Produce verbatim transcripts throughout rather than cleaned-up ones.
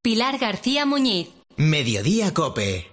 Pilar García Muñiz. Mediodía COPE.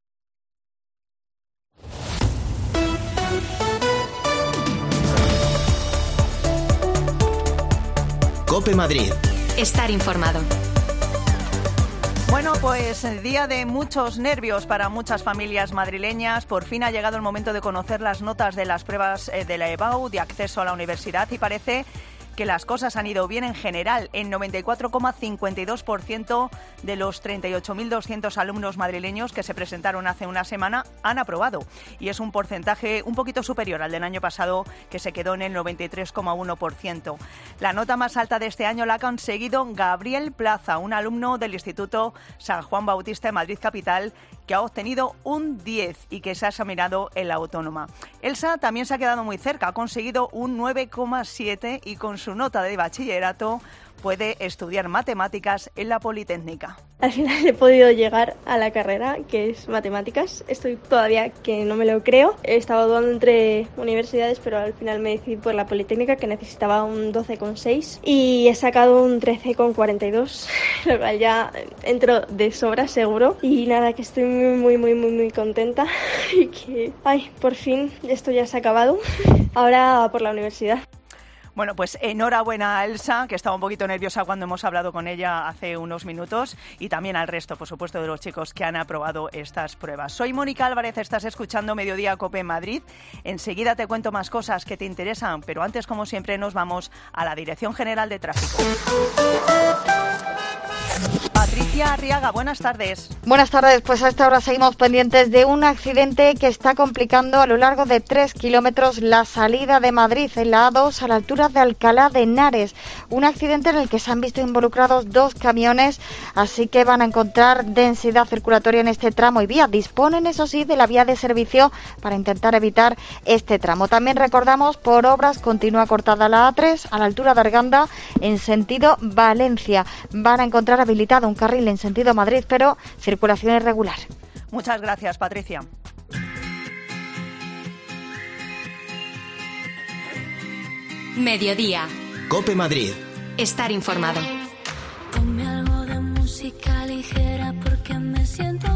COPE Madrid. Estar informado. Bueno, pues día de muchos nervios para muchas familias madrileñas. Por fin ha llegado el momento de conocer las notas de las pruebas de la EBAU de acceso a la universidad y parece que las cosas han ido bien en general. El noventa y cuatro coma cincuenta y dos por ciento de los treinta y ocho mil doscientos alumnos madrileños que se presentaron hace una semana han aprobado. Y es un porcentaje un poquito superior al del año pasado, que se quedó en el noventa y tres coma uno por ciento. La nota más alta de este año la ha conseguido Gabriel Plaza, un alumno del Instituto San Juan Bautista de Madrid Capital, que ha obtenido un diez y que se ha examinado en la Autónoma. Elsa también se ha quedado muy cerca, ha conseguido un nueve coma siete y con su nota de bachillerato puede estudiar matemáticas en la Politécnica. Al final he podido llegar a la carrera, que es matemáticas. Estoy todavía que no me lo creo. He estado dudando entre universidades, pero al final me decidí por la Politécnica, que necesitaba un doce coma seis. Y he sacado un trece coma cuarenta y dos, lo cual ya entro de sobra seguro. Y nada, que estoy muy, muy, muy, muy, muy contenta. Y que, ay, por fin esto ya se ha acabado. Ahora por la universidad. Bueno, pues enhorabuena a Elsa, que estaba un poquito nerviosa cuando hemos hablado con ella hace unos minutos, y también al resto, por supuesto, de los chicos que han aprobado estas pruebas. Soy Mónica Álvarez, estás escuchando Mediodía COPE Madrid. Enseguida te cuento más cosas que te interesan, pero antes, como siempre, nos vamos a la Dirección General de Tráfico. Patricia Arriaga, buenas tardes. Buenas tardes, pues a esta hora seguimos pendientes de un accidente que está complicando a lo largo de tres kilómetros la salida de Madrid en la A dos a la altura de Alcalá de Henares. Un accidente en el que se han visto involucrados dos camiones, así que van a encontrar densidad circulatoria en este tramo y vía. Disponen, eso sí, de la vía de servicio para intentar evitar este tramo. También recordamos, por obras continúa cortada la A tres a la altura de Arganda en sentido Valencia. Van a encontrar habilitado un carril en sentido Madrid, pero circulación irregular. Muchas gracias, Patricia. Mediodía. COPE Madrid. Estar informado. Ponme algo de música ligera porque me siento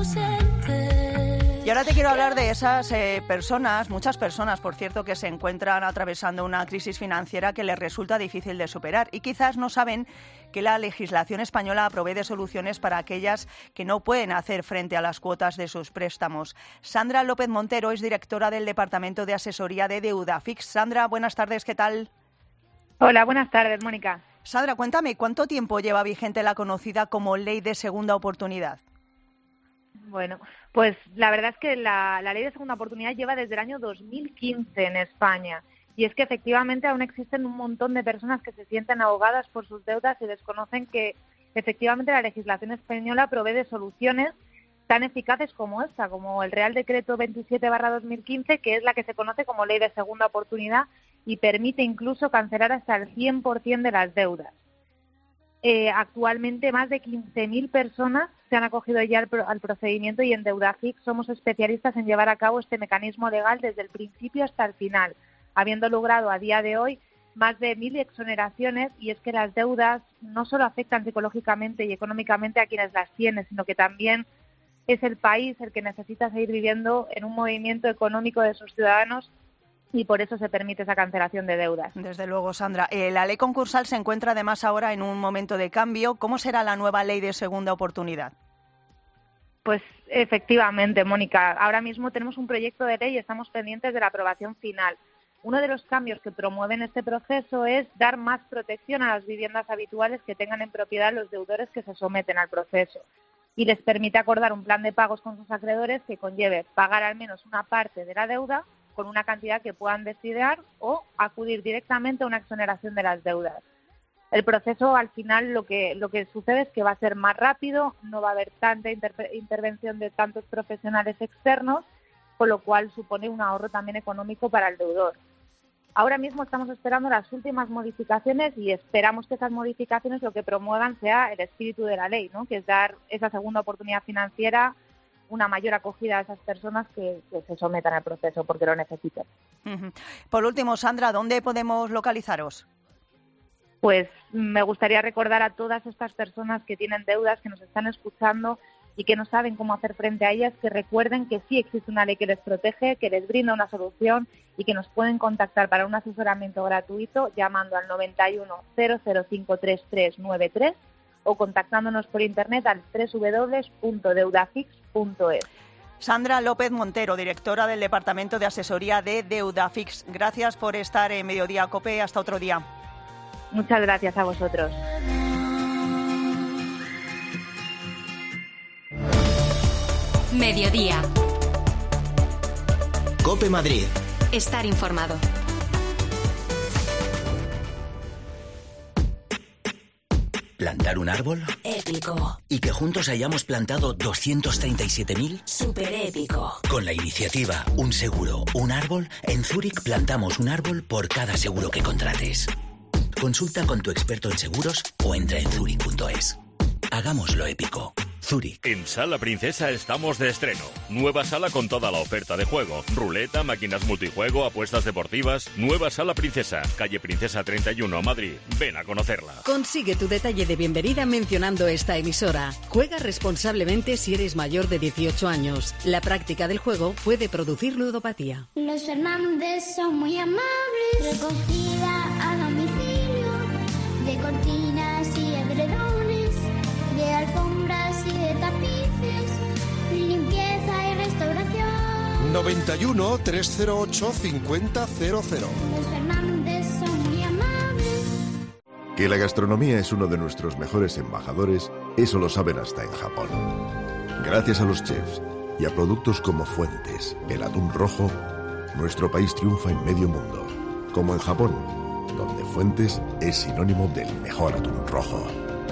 ausente. Y ahora te quiero hablar de esas eh, personas, muchas personas, por cierto, que se encuentran atravesando una crisis financiera que les resulta difícil de superar y quizás no saben que la legislación española provee de soluciones para aquellas que no pueden hacer frente a las cuotas de sus préstamos. Sandra López Montero es directora del Departamento de Asesoría de Deudafix. Sandra, buenas tardes, ¿qué tal? Hola, buenas tardes, Mónica. Sandra, cuéntame, ¿cuánto tiempo lleva vigente la conocida como Ley de Segunda Oportunidad? Bueno, pues la verdad es que la, la Ley de Segunda Oportunidad lleva desde el año dos mil quince en España. Y es que efectivamente aún existen un montón de personas que se sienten ahogadas por sus deudas y desconocen que efectivamente la legislación española provee de soluciones tan eficaces como esta, como el Real Decreto veintisiete barra dos mil quince, que es la que se conoce como Ley de Segunda Oportunidad y permite incluso cancelar hasta el cien por ciento de las deudas. Eh, actualmente más de quince mil personas se han acogido ya al, pro- al procedimiento y en Deudafix somos especialistas en llevar a cabo este mecanismo legal desde el principio hasta el final, habiendo logrado a día de hoy más de mil exoneraciones. Y es que las deudas no solo afectan psicológicamente y económicamente a quienes las tienen, sino que también es el país el que necesita seguir viviendo en un movimiento económico de sus ciudadanos y por eso se permite esa cancelación de deudas. Desde luego, Sandra. Eh, la ley concursal se encuentra además ahora en un momento de cambio. ¿Cómo será la nueva Ley de Segunda Oportunidad? Pues efectivamente, Mónica. Ahora mismo tenemos un proyecto de ley y estamos pendientes de la aprobación final. Uno de los cambios que promueven este proceso es dar más protección a las viviendas habituales que tengan en propiedad los deudores que se someten al proceso y les permite acordar un plan de pagos con sus acreedores que conlleve pagar al menos una parte de la deuda con una cantidad que puedan destinar o acudir directamente a una exoneración de las deudas. El proceso, al final, lo que lo que sucede es que va a ser más rápido, no va a haber tanta inter- intervención de tantos profesionales externos, con lo cual supone un ahorro también económico para el deudor. Ahora mismo estamos esperando las últimas modificaciones y esperamos que esas modificaciones lo que promuevan sea el espíritu de la ley, ¿no? Que es dar esa segunda oportunidad financiera, una mayor acogida a esas personas que, que se sometan al proceso porque lo necesiten. Uh-huh. Por último, Sandra, ¿dónde podemos localizaros? pues me gustaría recordar a todas estas personas que tienen deudas, que nos están escuchando y que no saben cómo hacer frente a ellas, que recuerden que sí existe una ley que les protege, que les brinda una solución y que nos pueden contactar para un asesoramiento gratuito llamando al noventa y uno cero cero cinco tres tres nueve tres o contactándonos por internet al doble u doble u doble u punto deudafix punto es. Sandra López Montero, directora del Departamento de Asesoría de Deudafix. Gracias por estar en Mediodía COPE. Hasta otro día. Muchas gracias a vosotros. Mediodía. COPE Madrid. Estar informado. ¿Plantar un árbol? Épico. ¿Y que juntos hayamos plantado doscientos treinta y siete mil? Súper épico. Con la iniciativa Un Seguro, Un Árbol, en Zurich plantamos un árbol por cada seguro que contrates. Consulta con tu experto en seguros o entra en zurich punto es. Hagámoslo épico. Zurich. En Sala Princesa estamos de estreno. Nueva sala con toda la oferta de juego. Ruleta, máquinas multijuego, apuestas deportivas. Nueva Sala Princesa, calle Princesa treinta y uno, Madrid. Ven a conocerla. Consigue tu detalle de bienvenida mencionando esta emisora. Juega responsablemente si eres mayor de dieciocho años. La práctica del juego puede producir ludopatía. Los Fernández son muy amables. Recogida a domicilio de cortinas y edredones, de alfombras y de tapices, limpieza y restauración. noventa y uno, trescientos ocho, cincuenta cero cero. Los Fernández son muy amables. Que la gastronomía es uno de nuestros mejores embajadores, eso lo saben hasta en Japón. Gracias a los chefs y a productos como Fuentes, el atún rojo, nuestro país triunfa en medio mundo. Como en Japón, donde Fuentes es sinónimo del mejor atún rojo.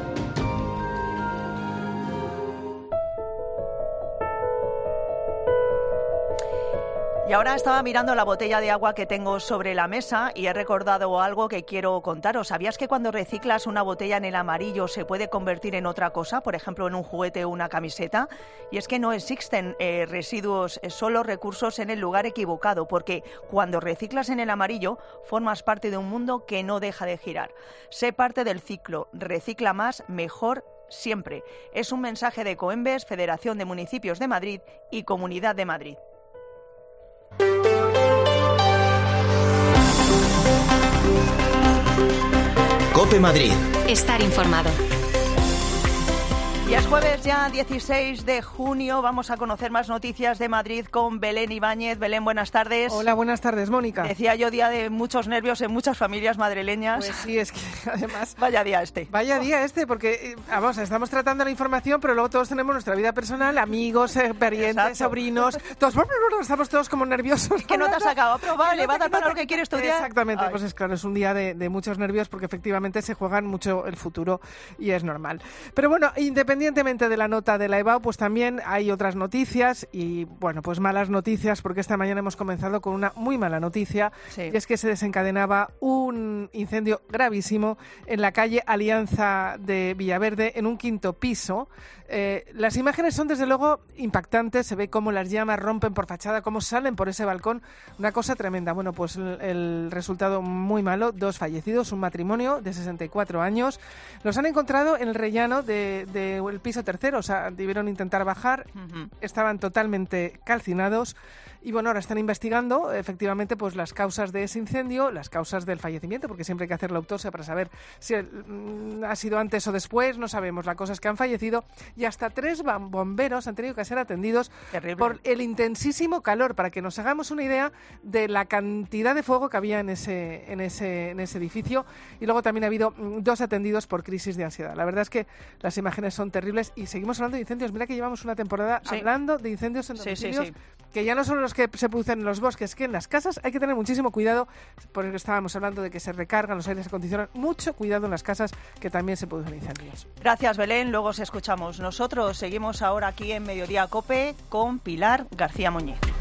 Y ahora estaba mirando la botella de agua que tengo sobre la mesa y he recordado algo que quiero contaros. ¿Sabías que cuando reciclas una botella en el amarillo se puede convertir en otra cosa? Por ejemplo, en un juguete o una camiseta. Y es que no existen eh, residuos, eh, solo recursos en el lugar equivocado, porque cuando reciclas en el amarillo formas parte de un mundo que no deja de girar. Sé parte del ciclo. Recicla más, mejor, siempre. Es un mensaje de Coembes, Federación de Municipios de Madrid y Comunidad de Madrid. COPE Madrid. Estar informado. Y es jueves ya dieciséis de junio, vamos a conocer más noticias de Madrid con Belén Ibáñez. Belén, buenas tardes. Hola, buenas tardes, Mónica. Decía yo, día de muchos nervios en muchas familias madrileñas. Pues sí, es que además... Vaya día este. Vaya día este, porque vamos, estamos tratando la información, pero luego todos tenemos nuestra vida personal, amigos, eh, parientes, Exacto. sobrinos, todos, estamos todos como nerviosos. ¿Qué no te has sacado? Pero le va a dar para lo que quiere estudiar. Exactamente, Ay. Pues es claro, es un día de, de muchos nervios porque efectivamente se juegan mucho el futuro y es normal. Pero bueno, independientemente de la nota de la EBAU, pues también hay otras noticias y, bueno, pues malas noticias, porque esta mañana hemos comenzado con una muy mala noticia, sí. Y es que se desencadenaba un incendio gravísimo en la calle Alianza de Villaverde, en un quinto piso. Eh, las imágenes son desde luego impactantes, se ve cómo las llamas rompen por fachada, cómo salen por ese balcón, una cosa tremenda. Bueno, pues el, el resultado muy malo, dos fallecidos, un matrimonio de sesenta y cuatro años, los han encontrado en el rellano del de, de piso tercero, o sea, debieron intentar bajar, uh-huh. Estaban totalmente calcinados. Y bueno, ahora están investigando efectivamente pues las causas de ese incendio, las causas del fallecimiento, porque siempre hay que hacer la autopsia para saber si el, ha sido antes o después, no sabemos. La cosa es que han fallecido y hasta tres bomberos han tenido que ser atendidos Terrible. por el intensísimo calor, para que nos hagamos una idea de la cantidad de fuego que había en ese, en ese, en ese edificio. Y luego también ha habido dos atendidos por crisis de ansiedad. La verdad es que las imágenes son terribles y seguimos hablando de incendios. Mira que llevamos una temporada sí. hablando de incendios en domicilios, sí, sí, sí. que ya no son los que se producen en los bosques, que en las casas hay que tener muchísimo cuidado, porque estábamos hablando de que se recargan los aires acondicionados. Mucho cuidado en las casas, que también se producen incendios. Gracias, Belén. Luego os escuchamos. Nosotros seguimos ahora aquí en Mediodía COPE con Pilar García Muñiz.